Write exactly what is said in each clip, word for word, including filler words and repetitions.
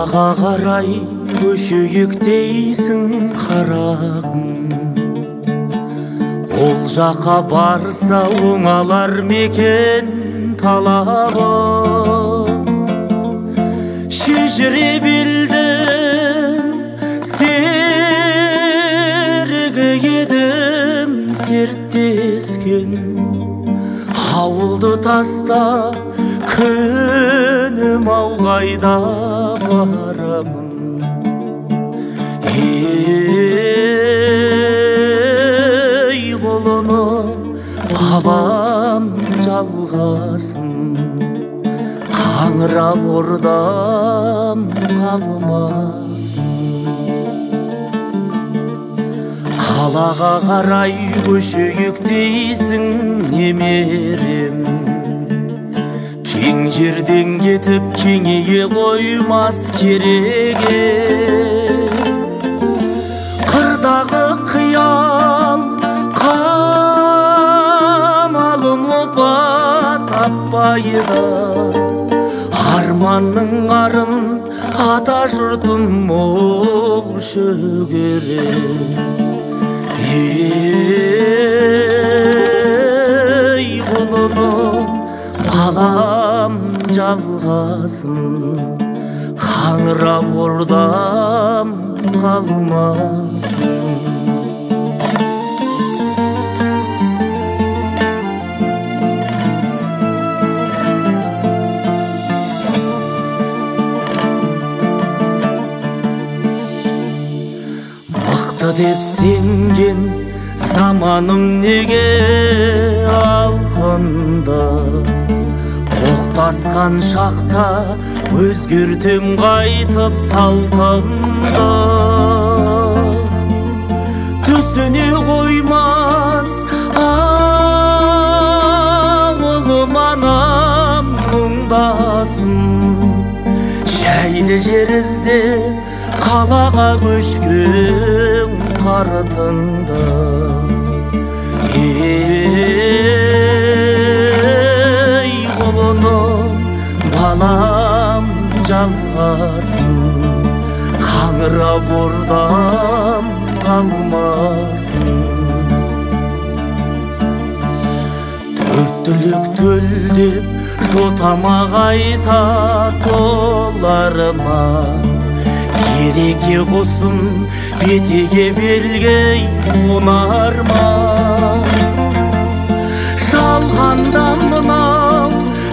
қалаға қарай көшейік дейсің қарағым, ол жаққа барса оңалар мекен талабы. Шежіре білдім, серігі едім серттескен, ауылды таста күнім ау қайда барамын. Ей қолыным балам жалғасын, қаңырап ордам қалмасын. Қалаға қарай көшейік дейсің немерем, кең жерден кетіп кеңейе қоймас кереге. Қырдағы қиял қамалын опа таппайды, арманның арын ата жұртым ол шөгере. Ей қолыным балам жалғасын, қаңырап ордам қалмасын. Деп сенген заманым неге алқынды, тоқтасқан шақта өзгертем қайтып салтымды. Түсіне қоймас ауылым анам мұңдасым, жайлы жер іздеп қалаға көшкен қартынды. Ей қолыным балам жалғасын, қаңырап ордам қалмасын. Төрт түлік төлдеп жотама қайта толарыма, береке құсын бетеге белгей онарма. Жалғанда мынау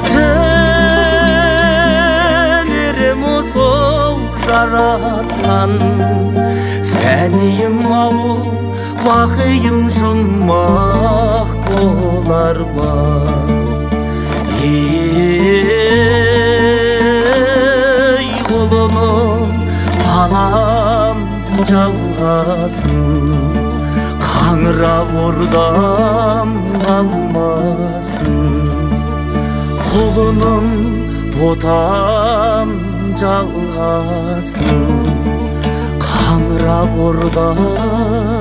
тәңірім осыл жаратқан, фәнейім ауыл бақиым жұмақ болар ма. Ей қолыным балам жалғасын, қаңырап ордам қалмасын. Құлыным ботам жалғасын, қаңырап ордам